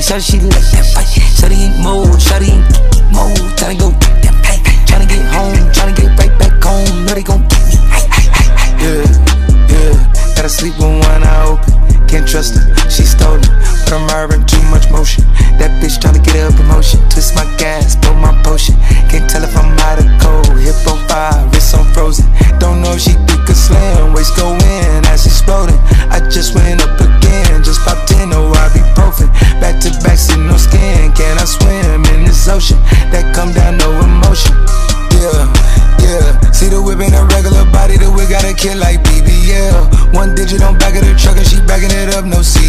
shawty she like that fight. Shawty ain't mode, shawty ain't mode. Tryna go get that pay. Tryna get home, tryna get right back home. Know they gon' get me. Yeah, yeah. Gotta sleep with one eye open. Can't trust her, she stolen. But I'm having too much motion. That bitch tryna get a promotion. Twist my gas, blow my potion. Can't tell if I'm hot or cold. Hip on fire, wrist on frozen. Don't know if she thick or slim. Waist go in, ass exploding. I just went up again. Just popped 10, no ibuprofen. Back to back, sitting no skin. Can I swim in this ocean? That come down, no emotion. Yeah, yeah. See the whip in a regular body. The whip got a kid like BBL. One digit on back of the truck and she backing it up, no C.